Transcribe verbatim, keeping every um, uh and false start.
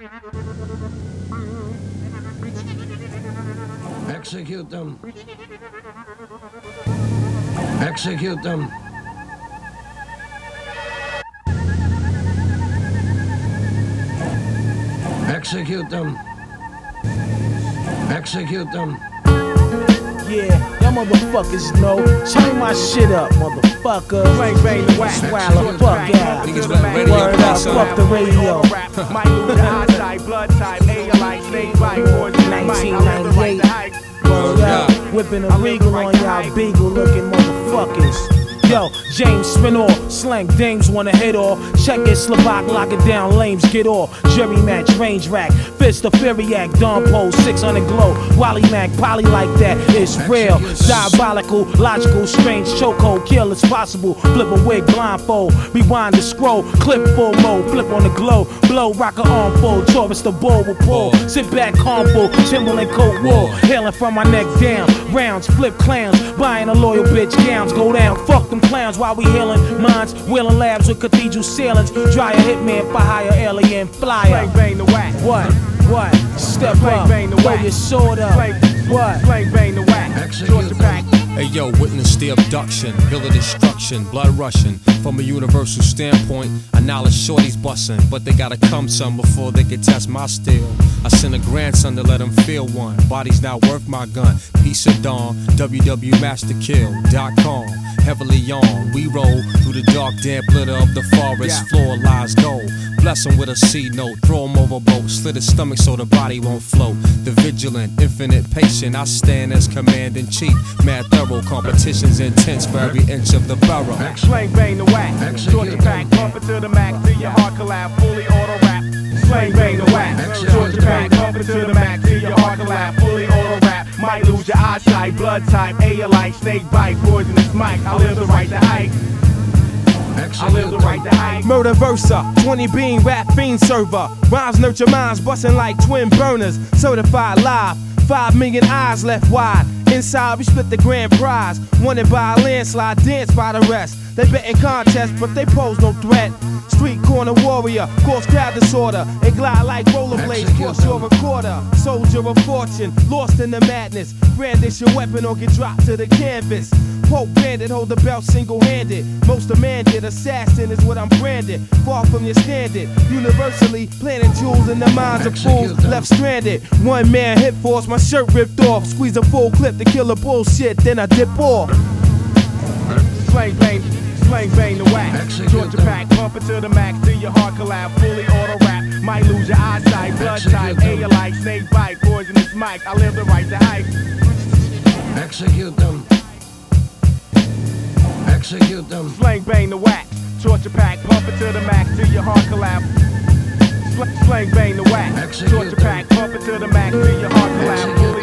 Execute them. Execute them. Execute them. Execute them. Yeah, y'all motherfuckers know. Turn my shit up, motherfucker. Bang bang the whack. Swallow fuck out. Niggas been radio Word play up, some. fuck the radio. Might lose your eyesight, blood type, A like snake bite, poison nineteen mic. I live the right to ninety-eight. hype. Word up, whipping a regal on y'all beagle looking motherfuckers. Yo, James spin off, slang dames wanna hit off. Check it, Slovak, lock it down, lames get off. Jury match, range rack, fist of Furiac, Don Pole, six hundred glow. Wally Mac, poly like that, it's real. Diabolical, logical, strange, chokehold, kill as possible. Flip a wig, blindfold, rewind the scroll, clip full mode, flip on the glow, blow, rock a arm full, Taurus the ball will pull. Sit back, harmful, Timberland coat wool, hailing from my neck down. Rounds, flip clowns, buying a loyal bitch, gowns go down, fuck them clowns while we healing minds, wheeling labs with cathedral ceilings. Dry a hitman for hire, alien flyer. Bang bang the whack. What? What? Step Bang, up, bang the throw whack. your sword up. Bang, What? Bang bang the whack. Georgia pack. Hey yo, witness the abduction, bill of destruction, blood rushing. From a universal standpoint, I knowledge shorties bustin', but they gotta come some before they can test my steel. I sent a grandson to let him feel one. Body's not worth my gun. Peace of dawn, w w w dot master kill dot com. Heavily on, we roll through the dark, damp litter of the forest. Yeah. Floor lies gold. Bless him with a C note, throw him overboard, slit his stomach so the body won't float. The vigilant, infinite patient, I stand as command in chief. Mad thorough, competition's intense for every inch of the borough. Slang bang the whack. Georgia pack. Pump it to the max. Till your heart collapse. Fully auto rap. Slang bang the whack. Georgia pack. Pump it to the max. Till your heart collapse. Fully auto rap. Might lose your eyesight. Blood type. A like snake bite. Poisonous mic. I live the right to hype. I live the right to hype. Murder versa, twenty bean rap fiend server. Rhymes nurture minds, bustin' like twin burners. Certified live, five million eyes left wide. Inside we split the grand prize. Wanted by a landslide, danced by the rest. They betting contests, but they pose no threat. Street corner warrior, cause crowd disorder. And glide like rollerblades, cross your recorder. Soldier of fortune, lost in the madness. Brandish your weapon or get dropped to the canvas. Pope bandit, hold the belt single-handed. Most demanded, assassin is what I'm branded. Far from your standard, universally planting jewels in the minds of fools left stranded. One man hit force, my shirt ripped off. Squeeze a full clip to kill a bullshit, then I dip off. Slang bang, slang bang the whack. Georgia pack, pump it to the max till your heart collapse. Fully auto rap, might lose your eyesight. Blood type, A like snake bite, poisonous mic. I live the right to hype. Execute them. Execute them. Slang bang the whack. Georgia pack, pump it to the max till your heart collapse. Sl- Slang bang the whack. Georgia pack, pump it to the max till your heart collapse. Fully